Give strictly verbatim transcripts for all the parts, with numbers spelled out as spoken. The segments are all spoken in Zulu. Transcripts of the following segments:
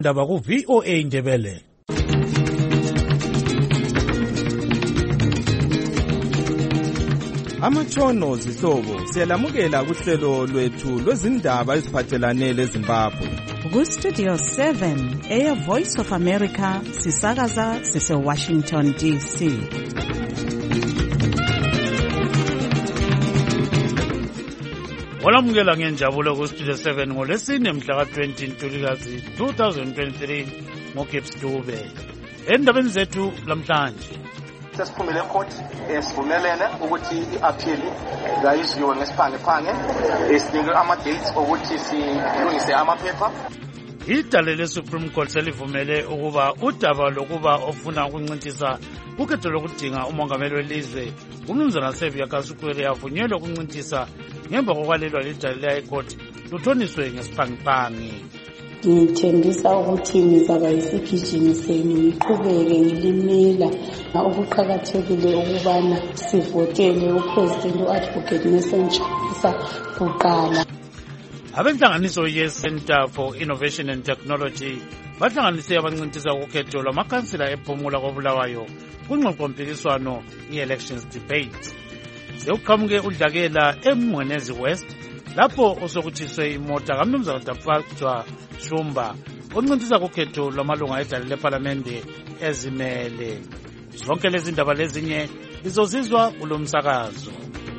Ndaba ku V O A Ndebele. Amatshono zihlobo siyalamukela kuhlelo lwethu lwezindaba eziphathelane leZimbabwe. Ku Studio seven, Air Voice of America, sisakaza sise Washington D C. Walamukela ngenjabulo ku Studio seven ngolesine mhla ka twenty Ntulikazi twenty twenty-three ngoGibbs Dube. Endabeni zethu lamhlanje sesiphumile ecourt esivumelene ukuthi i-appeal ngayizwiwe ngesiphangephange esinikwe ama-dates ukuthi silungise amaphepha. Idale le-Supreme Court selivumele ukuba udaba lokuba ofuna ukuncintisa ukhetho lokudinga umongameli welizwe umnumzana Xavier Kasukuwere avunyelwe ukuncintisa ngemva kokwalelwa lidale le-High Court luthoniswe ngesiphangephange. Ngithembisa ukuthi ngizaba yisigijimi senu ngiqhubeke ngilimela okuqhakathekile ukubana sivotele uPresident u-Advocate Nelson Chamisa kuqala. Abenhlanganiso ye-Center for Innovation and Technology bahlanganise abancintisa ukhetho lwamakhansila ephumula koBulawayo kungxoxompikiswano i-elections debate. Sekuqhamuke udlakela eMngwenezi West lapho osokuthiswe imota kaMnumzana Dapfajwa Shumba oncintisa kukhetho lwamalunga edale leParlamente ezimele. Zonke lezi ndaba lezinye lizozizwa kulo msakazo.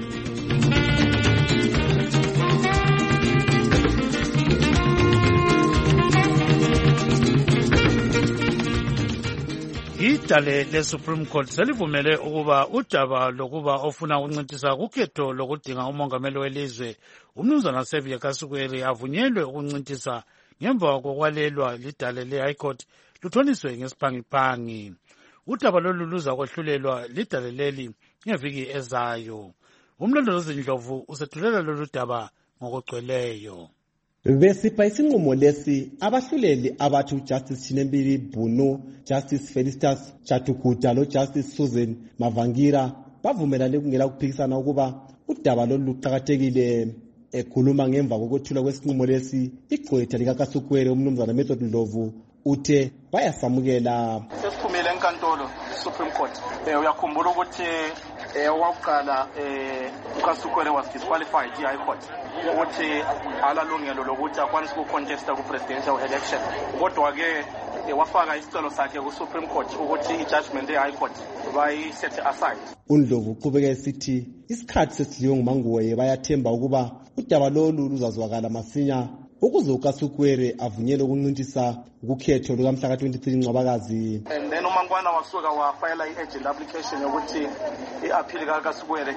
Idale le-Supreme Court selivumele ukuba udaba lokuba ofuna ukuncintisa kukhetho lokudinga umongameli welizwe umnumzana Xavier Kasukuwere avunyelwe ukuncintisa ngemva kokwalelwa lidale le-High Court luthoniswe ngesiphangiphangi. Udaba lolu luza kwehlulelwa lidale leli ngeviki ezayo. Umlondolozi Ndlovu usethulela lolu daba ngokugcweleyo. Besipha isinqumo lesi abahluleli abathu Justice Chinembili Bunu, Justice Felicitas Chatukuta lo Justice Susan Mavangira bavumelane kungela kuphikisana ukuba udaba lolu luqhakathekile. Ekhuluma ngemva kokuthula kwesinqumo lesi igqwetha likaKasukuwere umnumzana Method Ndlovu uthe bayasamukela. Sesiphumile enkantolo Supreme Court. Eh uyakhumbula ukuthi eh waqala eh uKasukuwere was disqualified e-High Court ukuthi alalungelo lokuthi akwanise ukucontesta ku presidential election. Kodwa ke wafaka isicelo sakhe ku Supreme Court ukuthi i-judgment e-High Court bayi set aside. uNdlovu uqhubeka esithi isikhathi sesidliwe nguManguwe bayathemba ukuba udaba lolu luzazwakala masinya ukuze uKasukuwere avunyelwe ukuncintisa ukukhetho lukamhla ka twenty-three Ncwabakazi. And then uMangwana wasuka wafayela i-agent application yokuthi i-appeal kaKasukuwere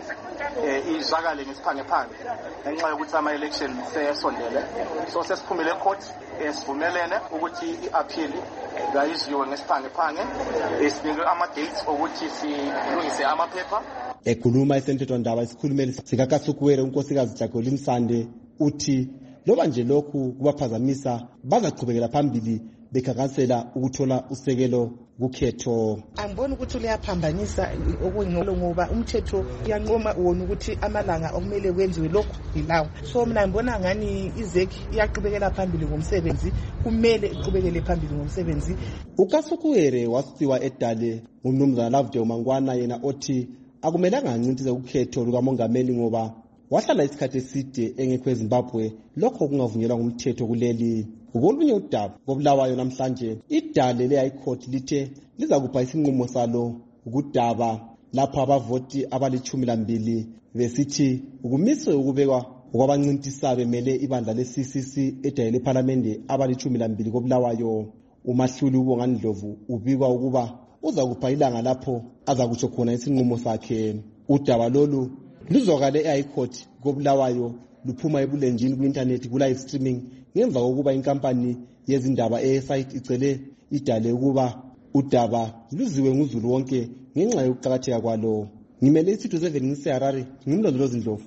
izwakale ngesiphangephange ngenxa yokuthi ama-election seyesondele. So sesiphumile ecourt esivumelene ukuthi i-appeal ngayizwiwe ngesiphangephange esinikwe ama-dates ukuthi silungise amaphepha. Ekhuluma esentethwandaba isikhulumeli sikaKasukuwere unkosikazi Jacqueline Sande uthi loba nje lokhu kubaphazamisa bazaqhubekela phambili bekhankasela ukuthola usekelo kukhetho. Angiboni ukuthi liyaphambanisa okungcono ngoba umthetho uyanqoma wona ukuthi amalanga okumele kwenziwe lokho yilawo. So mina ngibona ngani izeki iyaqhubekela phambili ngomsebenzi, kumele iqhubekele phambili ngomsebenzi. uKasukuwere wasiwa edale ngumnumzana Lovedale Mangwana yena othi akumelanga ancintise ukhetho lukamongameli ngoba wahlala isikhathi eside engekho eZimbabwe lokho kungavunyelwa ngumthetho kuleli. Ngokolunye udaba koBulawayo namhlanje idale le-High Court lithe liza kupha isinqumo salo ukudaba lapho abavoti abalichumi lambili besithi ukumiswe ukubekwa okwabancintiswa bemele ibandla le-C C C edale leParlamente abalichumi lambili koBulawayo. Umahluli uBongani Ndlovu ubikwa ukuba uza kupha ilanga lapho aza kutsho khona isinqumo sakhe. Udaba lolu luzwakale e-High Court koBulawayo luphuma ebulenjini ku-internet ku-live streaming ngemva kokuba inkampani yezindaba e-site icele idale ukuba udaba luziwe nguzulu wonke ngenxa yokuqakatheka kwalo. Ngimele isitho seven ngiseHarare ngimlondolozi Ndlovu.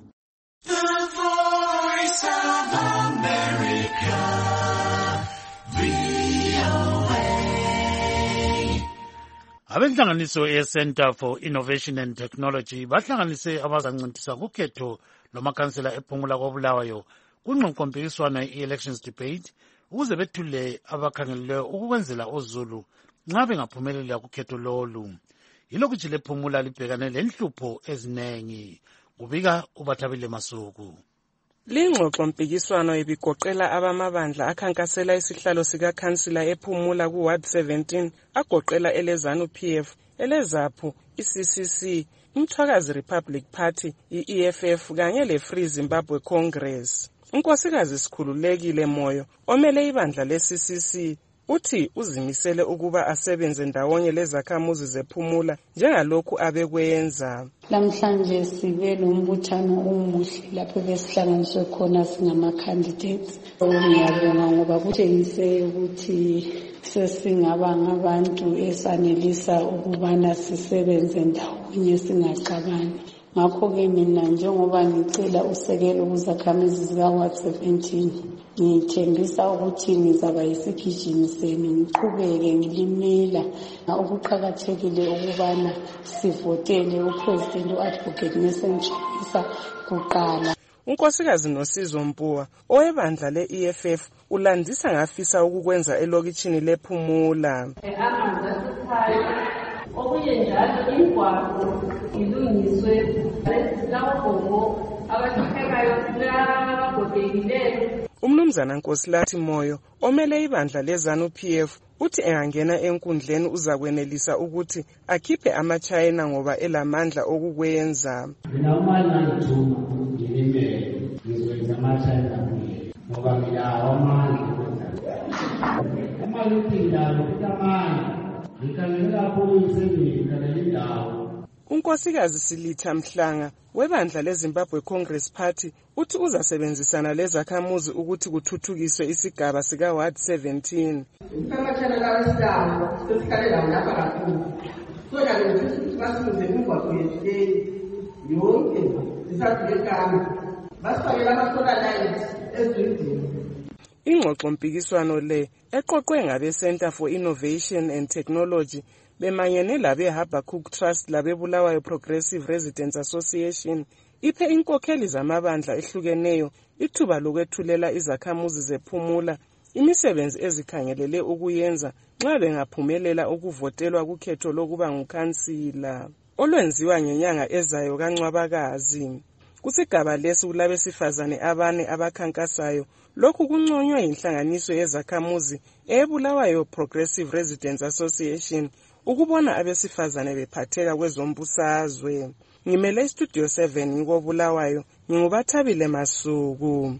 The Voice of America, V O A. Abenhlanganiso ye-Center for Innovation and Technology bahlanganise abazancintisa kukhetho lomakhansela ephumula koBulawayo kungxoxompikiswano i-elections debate ukuze bethule abakhangeleleyo ukukwenzela uZulu nxa bengaphumelela kukhetho lolu. Yilokhu nje lephumula libhekane lenhlupho ezinengi. Kubika uBathabile Masuku. Lingxoxo mpikiswano ibigoqela abamabandla akhankasela isihlalo sikakhansila ephumula ku Ward seventeen agoqela eleZANU P F, eleZAPHU, i-C C C, iMthwakazi Republic Party, i-E F F kanye le-Free Zimbabwe Congress. Unkosikazi Sikhululekile Moyo omele ibandla le-C C C uthi uzimisele ukuba asebenze ndawonye lezakhamuzi zephumula njengalokhu abekwenza. Namhlanje sibe nombuthano omuhle lapho besihlanganiswe khona singama candidates. Ngiyabonga ngoba kutshengise ukuthi sesingaba ngabantu esanelisa ukubana sisebenze ndawonye singaxabani. Ngakho-ke mina njengoba ngicela usekelo kuzakhamizi zika-Ward seventeen, ngithembisa ukuthi ngizaba yisigijimi senu, ngiqhubeke ngilimela okuqakathekile ukubana sivotele uPresident u-Advocate Nelson Chamisa kuqala. Unkosikazi Nosizo Mpuwa owebandla le-E F F ulandisa ngafisa ukukwenza elokitshini lephumula. Okunye njalo imigwaqo ilungiswe lesilabogogo abathekayo labagogekileyo. Umnumzana Nkosilathi Moyo omele ibandla leZANU P F uthi engangena enkundleni uzakwenelisa ukuthi akhiphe amachayina ngoba elamandla okukwenza. Mina uma ngithuma ngilimele ngizokwenza amachayina kuye ngoba mina awamandla okwenza. Uma ngithindalo kutamandla Unkosikazi Silitha Mhlanga webandla leZimbabwe Congress Party uthi uzasebenzisana lezakhamuzi ukuthi kuthuthukiswe isigaba sika Ward seventeen. Ingxoxo mpikiswano le eqoqwe ngabe Center for Innovation and Technology bemanyene labe Habakkuk Trust labe Bulawayo Progressive Residents Association iphe inkokheli zamabandla ehlukeneyo ithuba lokwethulela izakhamuzi zephumula imisebenzi ezikhangelele ukuyenza nxa bengaphumelela ukuvotelwa kukhetho lokuba ngukhansila olwenziwa ngenyanga ezayo kaNcwabakazi. Kusigaba lesi kulabesifazane abane abakhankasayo lokhu kunconywa yinhlanganiso yezakhamuzi eBulawayo Progressive Residents Association ukubona abesifazane bephatheka kwezombusazwe. Ngimele iStudio seven ngikobulawayo ngingubathabile Masuku.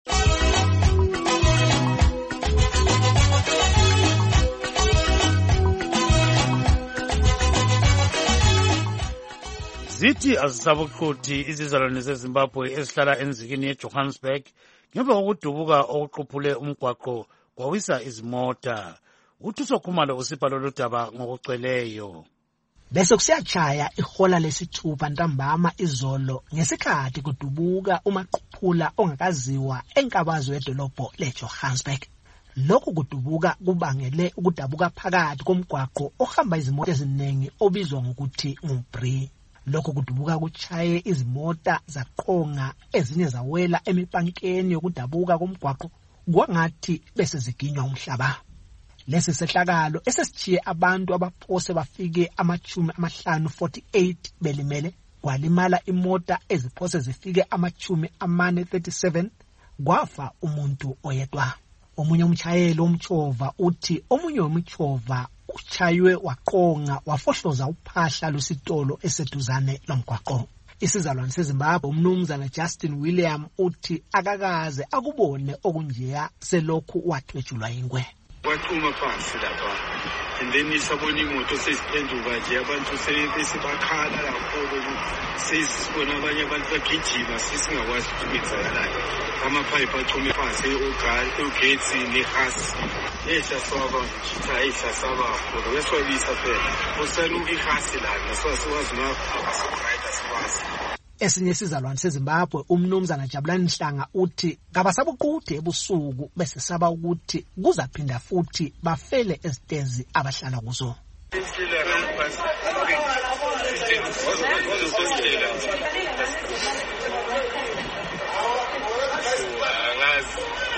Zithi azisabuqhuthi izizalwane zeZimbabwe ezihlala enzikini yeJohannesburg ngemva kokudubuka okuquphule umgwaqo kwawisa izimota. Uthuso Khumalo usipha lolu daba ngokucweleyo. Bese kusiyachaya ihola lesithupha ntambama izolo ngesikhathi kudubuka umaqhuphula ongakaziwa enkabazo yedolobho leJohannesburg. Lokhu kudubuka kubangele ukudabuka phakathi komgwaqo ohamba izimota eziningi obizwa ngokuthi nguBri. Lokhu kudubuka kuchaye izimota zaqonga ezinye zawela emipankeni yokudabuka komgwaqo kwangathi bese ziginywa umhlaba. Lesi sehlakalo esesichiye abantu abaphose bafike amachumi amahlanu forty-eight belimele kwalimala imota eziphose zifike amachumi amane thirty-seven kwafa umuntu oyedwa. Omunye umchayeli womchova uthi omunye womchova uchaywe waqonga wafohloza uphahla lwesitolo eseduzane lomgwaqo. Isizalwane seZimbabwe umnumzana Justin William uthi akakaze akubone okunjeya selokhu wathwetshulwa ingwe. Wathuma phansi lapha and then isabona imoto sesiphenduka nje abantu sebakhala kakhulu sesibona abanye abantu bagijima sisingakwazi ukuthi kwenzakalayo amaphayiphi achume phansi ugesi nehasi esasaba ngitha esasaba kakhulu weswabisa phela usaluka ihasi la naswasikwazi ngakho asikubayida sikwazi. Esinye isizalwane seZimbabwe umnumzana Jabulani Mhlanga uthi kabasabuqude ebusuku bese saba ukuthi kuzaphinda futhi bafele ezitezi abahlala kuzo.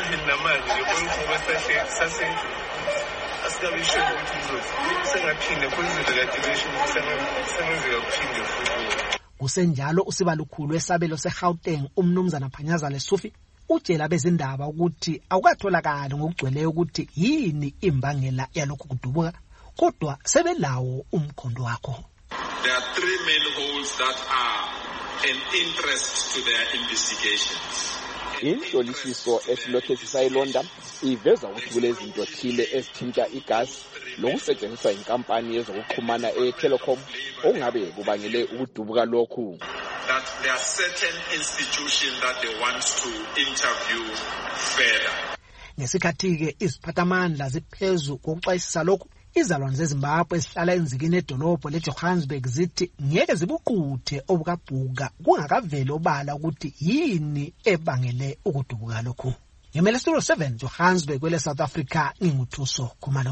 even namanje ngibona ukuba sahle sase asikabisho ukuthi sengaphinde kwenzeke kade besho ukuthi sengenzeka kuphinde futhi. Kusenjalo usibalukhulu esabelo seGauteng umnumzana Phanyaza Lesufi utshela bezindaba ukuthi awukatholakala ngokugcweleyo ukuthi yini imbangela yalokhu kudubuka kodwa sebelawo umkhondo wakho. There are three main holes that are an interest to their investigations. Inhlolisiso esilokhe sisayilonda iveza ukuthi kulezinto thile esithinta igasi lokusetshenziswa inkampani yezokuxhumana eTelecom ongabe kubangele ukudubuka lokhu. That there are certain institutions that they want to interview further. Ngesikhathi ke iziphathamandla ziphezu kokuxwayisisa lokhu izalwane zeZimbabwe esihlala enzikini edolobho leJohannesburg zithi ngeke zibuquthe obukabhuka kungakaveli obala ukuthi yini ebangele ukudubuka lokhu. Ngemele Studio seven Johannesburg kwele South Africa nginguthuso Khumalo.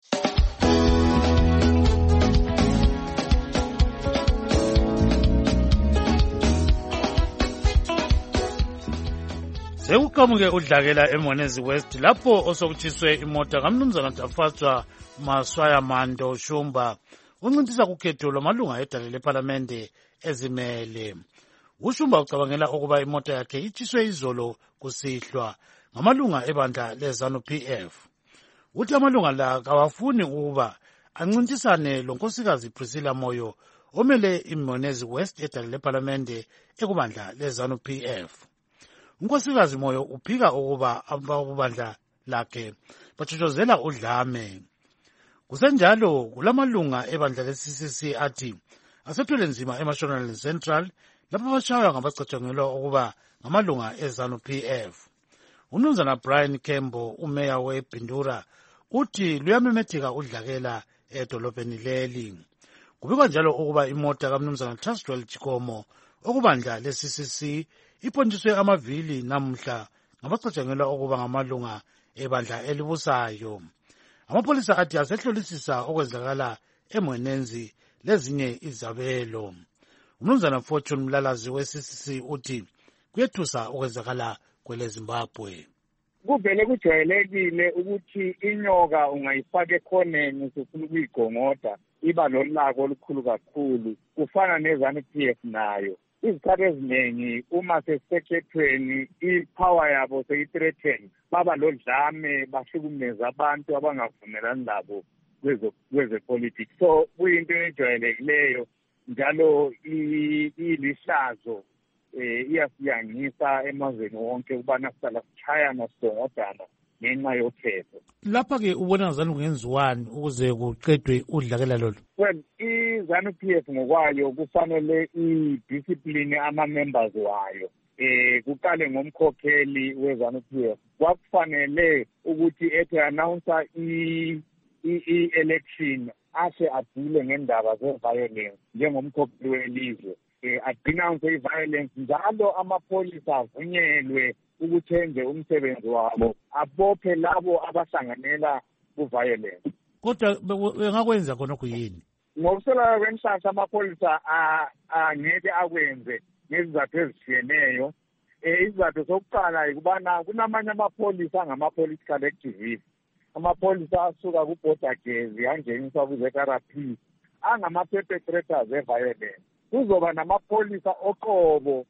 Sekuqhamuke udlakela eMonezi West lapho osokuthiswe imota kaMnumzana Tafatswa Maswaya Mando Shumba uncintisa kukhetho lomalunga edale leParlamente ezimele. uShumba ucabangela ukuba imota yakhe itshiswe izolo kusihlwa ngamalunga ebandla leZANU P F. Uthi amalunga la kawafuni ukuba ancintisane lonkosikazi Priscilla Moyo omele iMonezi West edale leParlamente ekubandla leZANU P F. Unkosikazi Moyo uphika ukuba ababandla lakhe bathokozela udlame. Kusenjalo kulamalunga ebandla le-C C C athi asethwele nzima eMashonaland Central lapho bashaywa ngabacatshangelwa ukuba ngamalunga eZANU P F. Umnumzana Brian Kembo umeya weBindura uthi luyamemetheka udlakela edolobheni leli. Kubikwa njalo ukuba imota kaMnumzana Taswell Chikomo okubandla le-C C C iponjiswe amavili namuhla ngabacatshangelwa ukuba ngamalunga ebandla elibusayo. Amapolisa athi asehlolisisa okwenzakala eMwenenzi lezinye izabelo. Umnumzana Fortune Mlalazi we-C C C uthi kuyethusa okwenzakala kwele Zimbabwe. Kuvele kujwayelekile ukuthi inyoka ungayifaka ekhoneni usufuna ukuyigongoda iba lolako olukhulu kakhulu kufana neZANU P F nayo. Izikhathi eziningi uma sesekethweni ipower yabo seyi-threaten baba lodlame bahlukumeza abantu abangavumelani labo kwezepolitics. So kuyinto ejwayelekileyo njalo ilihlazo eh iyasiyangisa emazweni wonke ukubana sala sichayana sidongodana ngenxa yokhetho. Lapha ke ubona ZANU kungenziwani ukuze kuqedwe udlakela lolu? Well, iZANU P F ngokwayo kufanele i-discipline ama-members wayo. Eh kuqale ngomkhokheli weZANU P F. Kwakufanele ukuthi ethi announce i-election ashe adile ngendaba ze-violence njengomkhokheli welizwe. Eh adenounce i-violence njalo amapholisa avunyelwe ukuthenje umsebenzi wabo abophe labo abahlanganela ku-violence. Kodwa bengakwenza khona kuyini? Ngokusela kwenhlahla amapholisa angeke akwenze ngezizathu ezishiyeneyo. Eh izizathu sokuqala ukubana kunamanye amapholisa angama-political activists. Amapholisa asuka ku-border gezi angeniswa ku-Z R P angama-perpetrators e-violence. Kuzoba namapholisa oqobo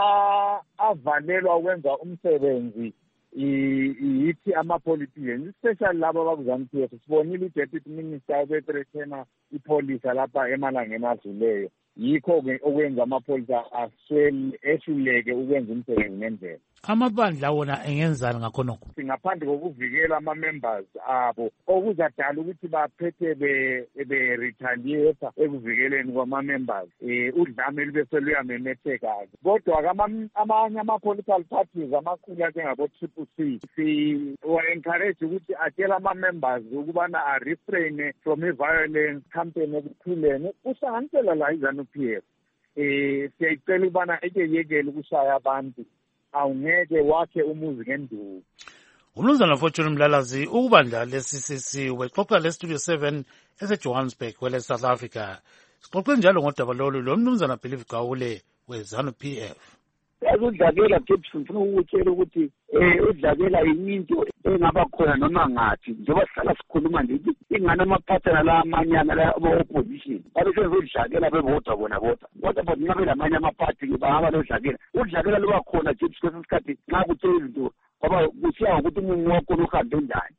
avalelwa ukwenza umsebenzi yithi ama-politicians especially labo abakuZANU P F. Sibonile i-deputy minister obethreathena ipolisa lapha emalangeni adluleyo. Yikho-ke okwenza amapholisa aswele ehluleke ukwenza umsebenzi ngendlela. Amabandla wona engenzani ngakhonokho? Ngaphandle kokuvikela ama-members abo okuzadala ukuthi baphethe be-retaliate ekuvikeleni kwama-members um udlame lube seluyamemetheka-ke. Kodwa-ke amanye ama-political parties amakhulu njengabo-Triple C siwa-encourage ukuthi atshela ama-members ukubana a-refrain from i-violence campaign ekuphileni kuhlanganisela la iZANU P F. Um siyayicela ukubana ekeyekele ukushaya abantu awungeke wakhe umuzi ngenduku. Umnumzana Fortune Mlalazi ukubandla le-C C C wexoxa le-Studio seven eseJohannesburg kwele South Africa. Sixoxe njalo ngodaba lolu lo mnumzana Believe Gawule weZANU P F. yazi udlakela Gibson ngifuna ukutshela ukuthi eh udlakela into engaba khona noma ngathi njengoba sihlala sikhuluma nje ingane amaphathana la amanyana la opposition babe sezodlakela bebodwa bona bodwa kodwa bona ngabe lamanye amaphathi bahamba lodlakela udlakela luba khona Gibson kwesikhathi xa kuthe izinto ngoba kusiya ukuthi umuntu wakho uhambe njani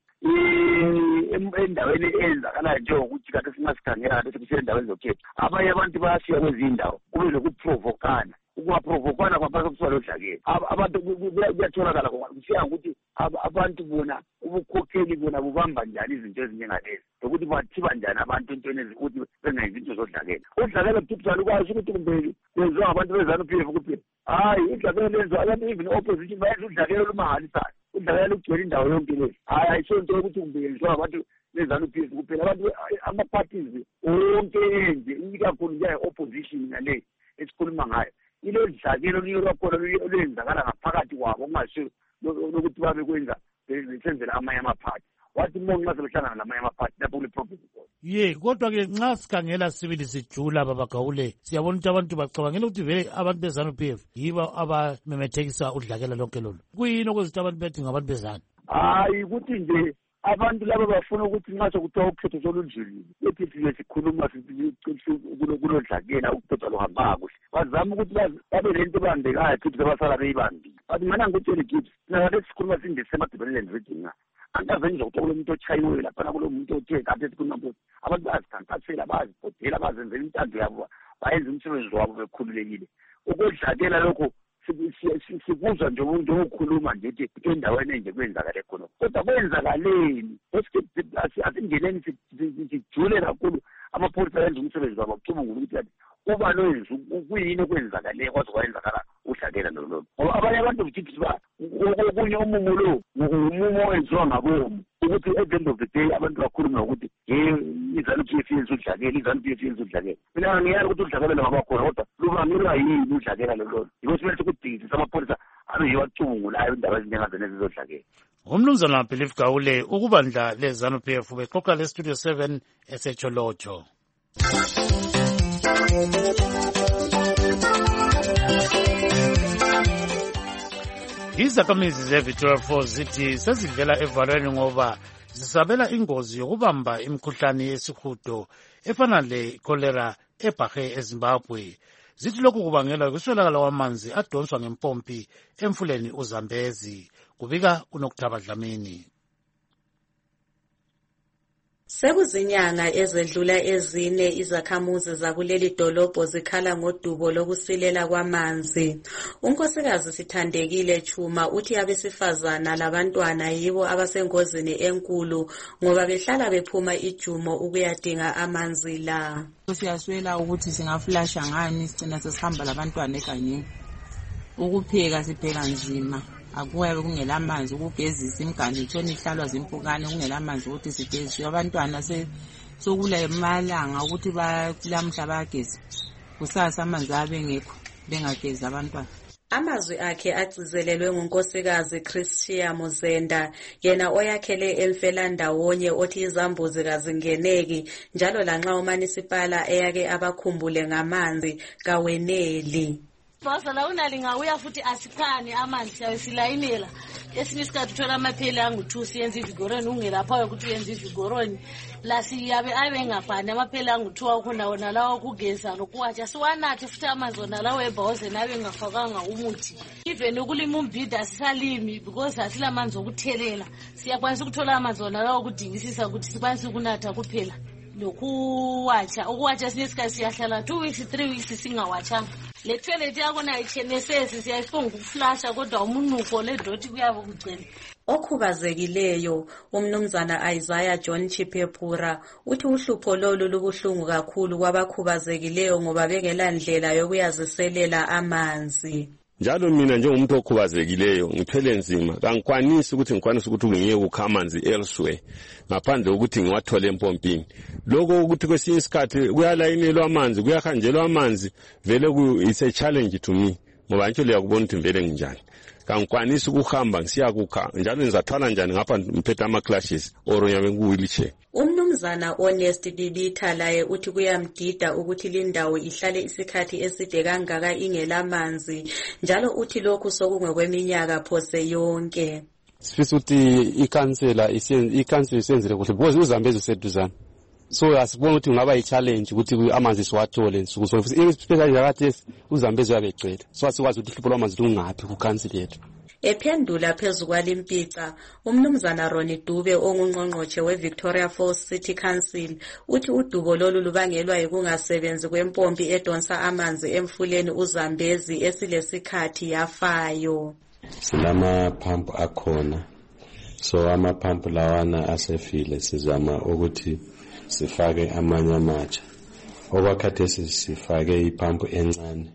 endaweni enzakala njengokuthi kade singasikhangela bese kusendaweni zokhetha abanye abantu bayashiya kwezindawo kube lokuprovokana ukuprovokana kwabantu kusolo dlakela abantu kuyatholakala kusiya ukuthi abantu bona ubukhokheli bona bubamba njani izinto ezinjengalezi ukuthi bathiba njani abantu entweni ezikuthi bengayenzi izinto zodlakela udlakela kuthibisana ukwazi ukuthi kumbe kwenziwa abantu bezana P F kuphela hayi udlakela lenziwa abantu even opposition bayenza udlakela olumangalisayo udlakela lugcwele indawo yonke le hayi ayisonto ukuthi kumbe yenziwa abantu bezana P F kuphela abantu ama-parties onke enje ikakhulu nje-opposition ngale esikhuluma ngayo ile dlakela oluyolwakhona olwenzakala ngaphakathi kwabo ongasiyo lokuthi babe kwenza besenzela amanye amaphathi wathi umuntu nxa sebehlangana lamanye amaphathi lapho kule-problem khona ye kodwa-ke nxa sikhangela sibili sijula babagawule siyabona ukuthi abantu bacabangela ukuthi vele abantu bezanu P F yibo abamemethekisa udlakela lonke lolu kuyini okuzithi abantu bethi ngabantu bezanu hayi ukuthi nje abantu laba bafuna ukuthi nxa sekuthiwa ukhetho solunjulile bethi siye sikhuluma kulodlakela ukhetho luhamba kuhle bazama ukuthi babe lento ebambekayo futhi abasala beyibambile but mana ngikutshele gibbs nakade sikhuluma sindesemadibeleleni region angaze nje ukuthi kulo muntu ochayiwe laphana kulo muntu othe kade sikhuluma abantu bayazikhankasela bayazibhodela bazenzela intando yabo bayenza umsebenzi wabo bekhululekile ukudlakela lokho sikuzwa nje njengokhuluma nje ukuthi endaweni enje kwenzakale khona kodwa kwenzakaleni asingeneni sijule kakhulu amapholisa yenza umsebenzi wabo kucubungula ukuthi uba noyenza kuyini okwenzakaleyo kwaze kwayenzakala udlakela lolo ngoba abanye abantu vithi okunye umumo lo umumo owenziwa ngabomu ukuthi at the end of the day abantu bakhuluma ukuthi ye izanu P F yenza udlakela izanu P F yenza udlakela mina ngiyala ukuthi udlakela ngaba khona kodwa lubangelwa yini udlakela lolo yiko simele ukudingisa amapholisa abe yiwa acubungulayo indaba ezinjengazo nezodlakela umnumzana Belief Gawule ukubandla lezanu P F bexoxa le studio seven esecholocho izakhamizi ze-Victoria Falls zithi sezivela evalweni ngoba zisabela ingozi yokubamba imikhuhlane yesihudo efana le-cholera ebhahe eZimbabwe. Zithi lokhu kubangelwa yikuswelakala kwamanzi adonswa ngempompi emfuleni uZambezi. Kubika uNokutaba Dlamini. Sekuzinyanga ezedlula ezine izakhamuzi zakuleli dolobho zikhala ngodubo lokusilela kwamanzi. Unkosikazi Sithandekile Chuma uthi abesifazana labantwana yibo abasengozini enkulu ngoba behlala bephuma ijumo ukuyadinga amanzi la. Siyaswela ukuthi singaflasha ngani sicina sesihamba labantwana egangeni. Ukupheka sipheka nzima. Akuyabe kungela amanzi ukugezisa imiganu itshona ihlalwa zimpukane kungela amanzi ukuthi sigeziswe abantwana se sokula emalanga ukuthi balamhla bayageza kusasa amanzi abengekho bengageza abantwana. Amazwi akhe agcizelelwe ngunkosikazi Christia Muzenda yena oyakhele emfelandawonye othi izambuzi kazingeneki njalo lanxa umanisipala eyake abakhumbule ngamanzi kaweneli. Basala unalinga uya futhi asikhani amanzi awesilayinela esinye isikhathi uthola amapheli angu-two siyenza ivigoroni ungelapha ukuthi uyenza ivigoroni la siyabe abe ngafani amapheli angu-two akhona wona lawo kugeza nokuwatsha siwanathi futhi amanzi wona lawo ebhawuze nabe ngafakanga umuthi even ukulima umbhida asisalimi because asilamanzi okuthelela siyakwanisa ukuthola amanzi wona lawo kudingisisa ukuthi sikwanisa ukunatha kuphela lokuwatsha ukuwatsha sinye isikhathi siyahlala two weeks three weeks singawatshanga. Le toilet yakona ichenesesi siyayifunga ukuflasha kodwa umunuko ledoti kuyabe kugcwele. Okhubazekileyo umnumzana Isaiah John Chipepura uthi uhlupho lolu lubuhlungu kakhulu kwabakhubazekileyo ngoba bengela ndlela yokuyaziselela amanzi. Njalo mina njengomuntu okhubazekileyo ngithwele nzima kangikwanisi ukuthi ngikwanise ukuthi ngiye ukha amanzi elsewhere ngaphandle ukuthi ngiwathole empompini. Lokho ukuthi kwesinye isikhathi kuyalayinelwa amanzi kuyahanjelwa amanzi vele ku it's a challenge to me ngoba nje liyakubona ukuthi vele nginjani. kangikwanisi ukuhamba ngisiya kukha njalo ngizathwala njani ngapha ngiphethe ama-clashes or ngiyabe ngiku-wheelchair. Umnumzana Honest Bibitha laye uthi kuyamdida ukuthi lindawo ihlale isikhathi eside kangaka ingelamanzi, njalo uthi lokhu sokungokweminyaka phose yonke. Sifisa ukuthi ikhansela ikhansela isenzele kuhle because uZambezi useduzana. So asibona ukuthi kungaba yi-challenge ukuthi amanzi siwathole nsuku zonke. Especially nakathi uZambezi uyabegcwele. So asikwazi ukuthi uhlupho lwamanzi lungaphi kukhansela yethu. Ephendula phezu kwalimpica, umnumzana Ronnie Dube ongungqongqotshe we-Victoria Falls City Council uthi udubo lolu lubangelwa yikungasebenzi kwempompi edonsa amanzi emfuleni uZambezi esilesikhathi yafayo. Silamaphampu akhona, so amaphampu lawana asefile sizama ukuthi sifake amanye amatsha. Okwakhathesi sifake iphampu encane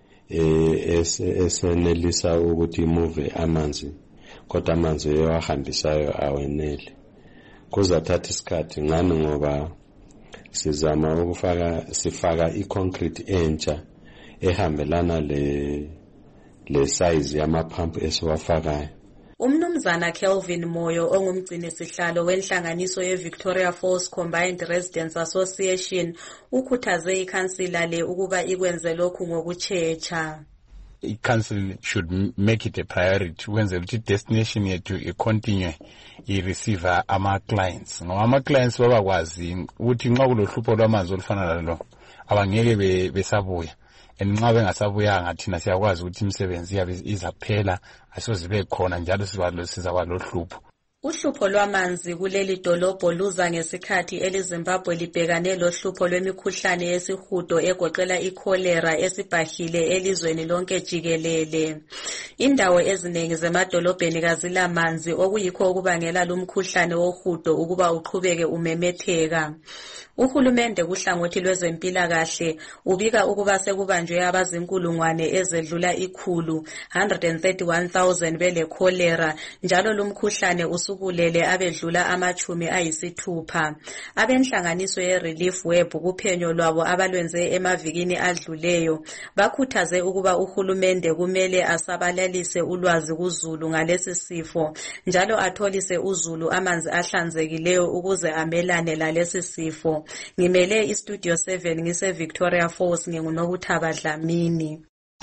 esenelisa ukuthi imove amanzi, kodwa amanzi ewahambisayo awenele. Kuzathatha isikhathi ngani ngoba sizama ukufaka sifaka i-concrete entsha ehambelana le le size yamaphampu esiwafakayo. Umnumzana Kelvin Moyo ongumgcini sihlalo wenhlanganiso ye-Victoria Falls Combined Residents Association ukhuthaze ikhansila le ukuba ikwenze lokhu ngokuchecha. I-council should make it a priority ukwenza ukuthi destination yethu icontinue i-receive ama-clients. Ngoba ama-clients babakwazi ukuthi nxa kulohlupho lwamanzi olufana nalo abangeke besabuya. Nxa bengasabuyanga thina siyakwazi ukuthi imisebenzi yabe izaphela asizozibe khona njalo sizaba lohlupho. Uhlupho lwamanzi kuleli dolobho luza ngesikhathi eliZimbabwe libhekane lohlupho lwemikhuhlane yesihudo egoqela ikholera esibhahile elizweni lonke jikelele. Indawo eziningi zemadolobheni kazilamanzi okuyikho okubangela lumkhuhlane wohudo ukuba uqhubeke umemetheka. Uhulumende kuhlangothi lwezempilakahle ubika ukuba sekubanjwe abazinkulungwane ezedlula ikhulu one hundred thirty-one thousand bele cholera, njalo lumkhuhlane usubulele abedlula amachumi ayisithupha. Abenhlanganiso ye-Relief Web kuphenyo lwabo abalwenze emavikini adluleyo bakhuthaze ukuba uhulumende kumele asabalalise ulwazi kuzulu ngalesi sifo, njalo atholise uzulu amanzi ahlanzekileyo ukuze amelane lalesi sifo. Ngimele iStudio seven ngise Victoria Falls nginguNokuthaba Dlamini.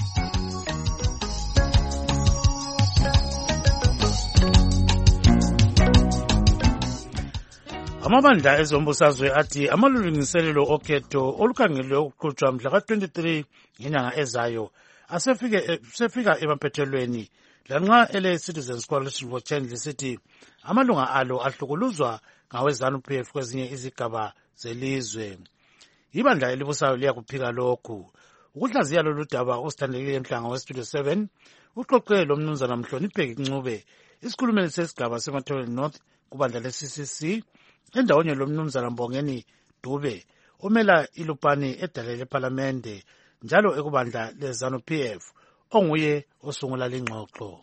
Amabandla ezombusazwe athi amalungiselelo okhetho olukhangelwe ukuqhutshwa mhla ka twenty-three ngenyanga ezayo asefike sefika emaphethelweni, lanxa ele Citizens Coalition for Change lisithi amalunga alo ahlukuluzwa ngawe ZANU-P F kwezinye izigaba zelizwe. Ibandla elibusayo liyakuphika lokhu. Ukuhlaziya lolu daba usithandekile Mhlanga weStudio seven uxoxe lo mnumzana Mhlonipheki Ncube, isikhulumeli sesigaba seMathebele North kubandla le-C C C, endawonye lo mnumzana Mbongeni Dube omela ilupani edale lephalamende njalo ekubandla le-ZANU-P F onguye osungula lengxoxo.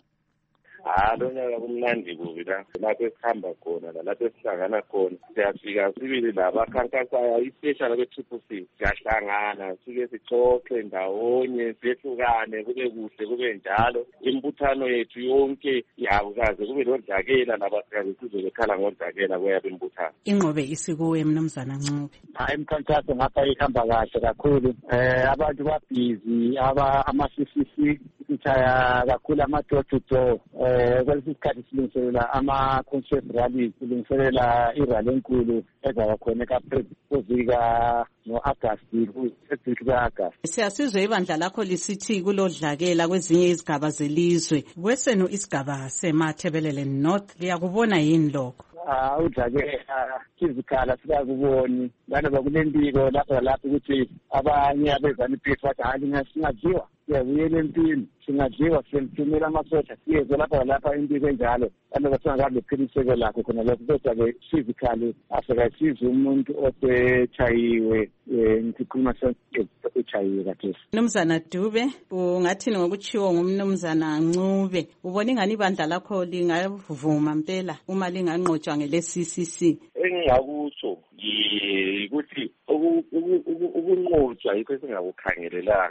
Halo nyaka kumnandi kubi la lapho esihamba khona lapho esihlangana khona siyafika sibili laba khankasaya ispecial kwe-Triple C siyahlangana sike sixoxe ndawonye sehlukane kube kuhle kube njalo imbuthano yethu yonke yakukaze kube lodlakela labasikazi sizolekhala ngodlakela kweyabe imbuthano. Inqobe isikuwe mnumzana Ncube. Hayi imkhankaso ngapha ihamba kahle kakhulu, eh abantu babhizi aba ama-C C C sithaya kakhulu ama-door to door. Eh kwalesi sikhathi silungiselela ama-concert rallies, silungiselela irally enkulu ezaba khona eKaPrezika no-Agasti ku-Agasti ka-Agasti. Siyasizwe ibandla lakho lisithi kulodlakela kwezinye izigaba zelizwe, kwesenu isigaba seMathebelele North liyakubona yini lokho? Ah udlakela physically sikakuboni lana kulempilo lapha lapha ukuthi abanye abezani-P F bathi hayi ngasingadliwa siyabuyela empini singadliwa siyemthumela amasosha siyeze lapha lapha impilo enjalo abantu basingakabi lephiliseko lakho khona lokho, kodwa-ke physically asekasize umuntu osechayiwe ngikhuluma sechayiwe kathesi. Mnumzana Dube, ungathini ngokutshiwo ngumnumzana Ncube? Ubona ingani ibandla lakho lingavuma mpela uma linganqotshwa ngele-C C C? Engingakutsho ukuthi ukunqotshwa yikho esingakukhangelelanga,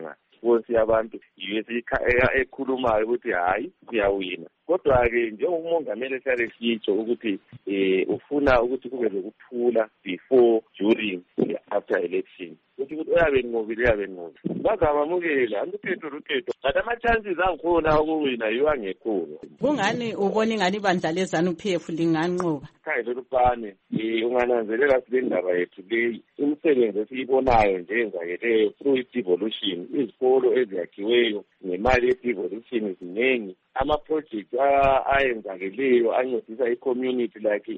response yabantu yiyo ekhulumayo ukuthi hayi siyawina. Kodwa-ke njengomongameli ehlale sitsho ukuthi um ufuna ukuthi kube lokuthula before, during, after election. Ukuthi ukuthi uyabe nqobile uyabe nqobile bazabamukela antukhetho lukhetho but ama-chances angikhona ukuwina yiwo angekhona. Kungani ubona ingani ibandla le-ZANU P F linganqoba? Khayelo lufane um ungananzelela sile ndaba yethu leyi imisebenzi esiyibonayo nje enzakeleyo through i-devolution, izikolo eziyakhiweyo ngemali ye-devolution ziningi, ama-project ayenzakeleyo ancedisa i-community like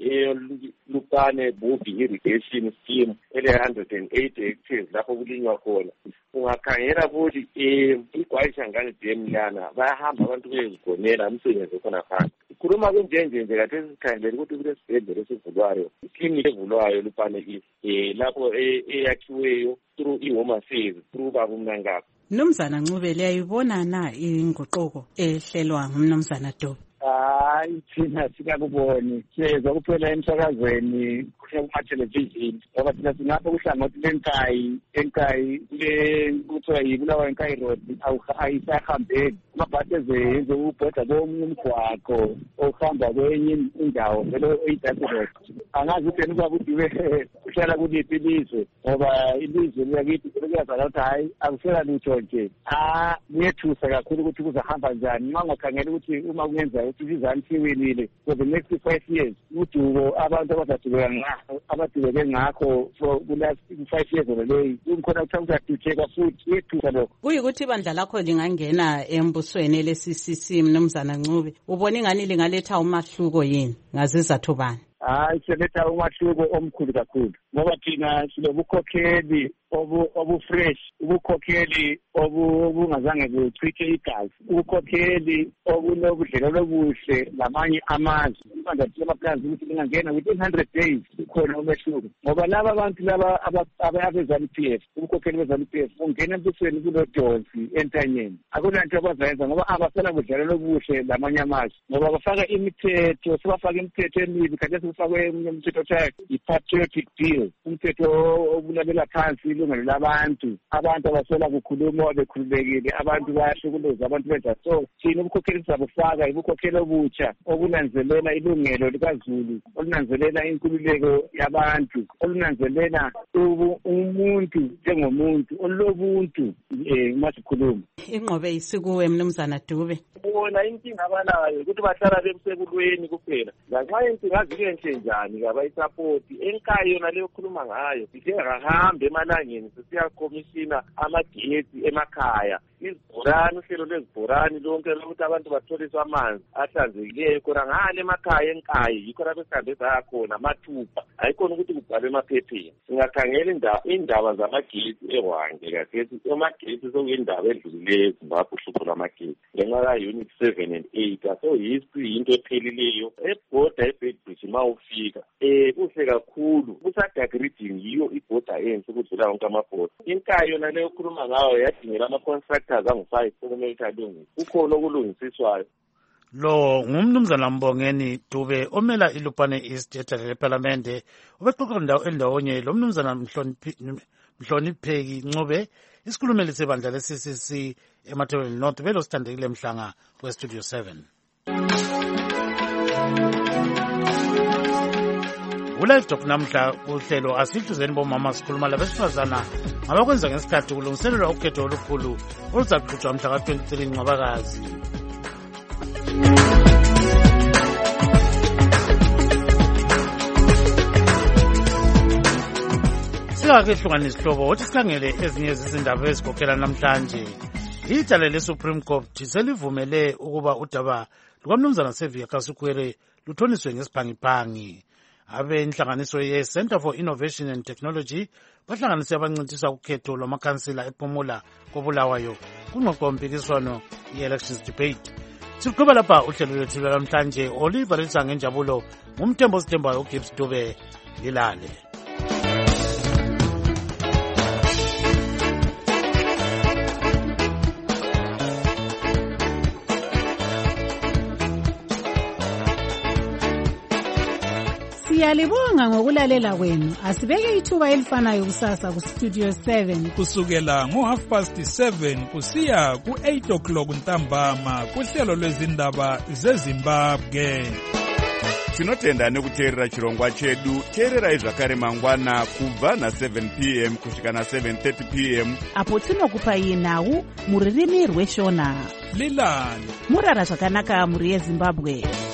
eyolupane bubi irrigation scheme ele-one hundred and eighty hectares lapho kulinywa khona. Ungakhangela futhi um igwayishangane dam lana bayahamba abantu bezigonela umsebenzi okhona phansi. Ikhuluma kunjenje nje kade sikhangelele ukuthi kulesibhedlela esivulwayo, iklinikhi evulwayo Lupane East um lapho eyakhiweyo through i-Home Affairs through Baba Mnangagwa. Mnumzana Ncube, liyayibona na inguquko ehlelwa ngumnumzana Dube? Hayi thina sikakuboni siyeza kuphela emsakazweni kuma-television ngoba thina sinapho kuhlangothi lenkayi enkayi le kuthiwa yibulawa enkayi road ayisahambeki amabhasi ezenze ukubhoda komunye umgwaqo ohamba kwenye indawo vele oyidasi road. Angazi ukuthi ukuba ukuthi uhlala kuliphi ilizwe ngoba ilizwe liyakithi kuyazala ukuthi hayi akusela lutho nje. Ah kuyethusa kakhulu ukuthi kuzahamba njani uma ungakhangela ukuthi uma kungenza ukuthi izizani siwinile for the next five years udubo abantu abazadubeka ngakho abadubeke ngakho for the last five years oleyi kumkhona ukuthi kuzadutsheka futhi uyethusa lokho. Kuyikuthi ibandla lakho lingangena embusweni le-C C C Mnumzana Ncube, ubona ingani lingaletha umahluko yini ngazizathu bani? Hayi siletha umahluko omkhulu kakhulu ngoba thina sinobukhokheli obu-fresh, ubukhokheli obungazange buchithe igazi, ubukhokheli obunobudlelwano obuhle lamanye amazwe. Ibandla lamaplans ukuthi lingangena within one hundred days ukhona umehluko ngoba laba abantu laba abe-ZANU P F, ubukhokheli be-ZANU P F ungena embusweni kulodonsi entanyeni, akunanto abazayenza ngoba abasela budlelwano obuhle lamanye amazwe ngoba bafaka imithetho, sebafaka imithetho emibi kade sekufakwe umthetho othiwa i-patriotic bill, umthetho obulalela phansi ilungelo labantu. Abantu abasela kukhuluma bekhululekile, abantu bayahlukuleza, abantu benza so thina ubukhokheli sizabufaka ibukhokheli obutsha obunanzelela ilungelo likaZulu, olunanzelela inkululeko yabantu, olunanzelela umuntu njengomuntu, olobuntu um masikhuluma. Inqobe isikuwe Mnumzana Dube. Bona inkinga abanayo ukuthi bahlala besekulweni kuphela. Lanxa inkinga zikenhle njani kabayisapoti enkayi yona leyo khuluma ngayo sike ngahambe emalangeni sisiyakhomishina amagetsi emakhaya, izibhorani, uhlelo lwezibhorani lonke lokuthi abantu batholiswe amanzi ahlanzekileyo khona ngale emakhaya enkayi yikho lapho esihambe sayakhona amathupha ayikhona ukuthi kubhalwe emaphepheni. Singakhangela indaba zamagetsi eHwange kathethi amagetsi sokuyindaba edlulileyo eZimbabwe uhlupho lwamagetsi ngenxa ka-unit seven and eight so history yinto ephelileyo ebhoda eBedbridge ma ufika um kuhle kakhulu kusa-dark reading yiyo ibhoda enhle ukudlula wonke amabhoda. Inkayi yona leyo okhuluma ngayo yadingela ama-constructors angu-five okumele ukuthi alungise, kukhona okulungisiswayo. Lo ngumnumzana Mbongeni Dube omela iLupane East ethala leParlamente ubexoxa ndawo endawonye lo mnumzana Mhlonipheki Ncube isikhulumeli sebandla le-C C C eMatabeleland North vele sithandekile Mhlanga we-Studio seven. Ulive Talk namhla uhlelo asihluzeni bomama sikhuluma labesifazana ngabakwenza ngesikhathi kulungiselelwa ukhetho olukhulu oluzakuqhutshwa mhla ka-twenty-three Ncwabakazi. Singakehlukanisa isihlobo wothi sikhangele ezinye zizindaba ezikhokhela namhlanje. Ithala le-Supreme Court selivumele ukuba udaba lukaMnumzana Sevia Kasukwere luthoniswe ngesibhangibhangi. Abe inhlanganiso ye-Center for Innovation and Technology bahlanganise abancintiswa ukhetho lwamakhansila ePhumula koBulawayo kungqoqo-mpikiswano i-elections debate. Siqhuba lapha uhlelo lwethu lwanamhlanje olivalisa ngenjabulo ngumthembo sithembayo uGibbs Dube lilale. Siyalibonga ngokulalela kwenu. Asibeke ithuba elifanayo kusasa ku Studio seven kusukela ngo half past seven kusiya ku eight o'clock ntambama kuhlelo lwezindaba zeZimbabwe. Tinotenda nekuteerera chirongwa chedu. Teererai zvakare mangwana kubva na seven p m kusvika na seven thirty p m apo tinokupai nhau muririmi rweshona. Lilani murara zvakanaka muri yeZimbabwe.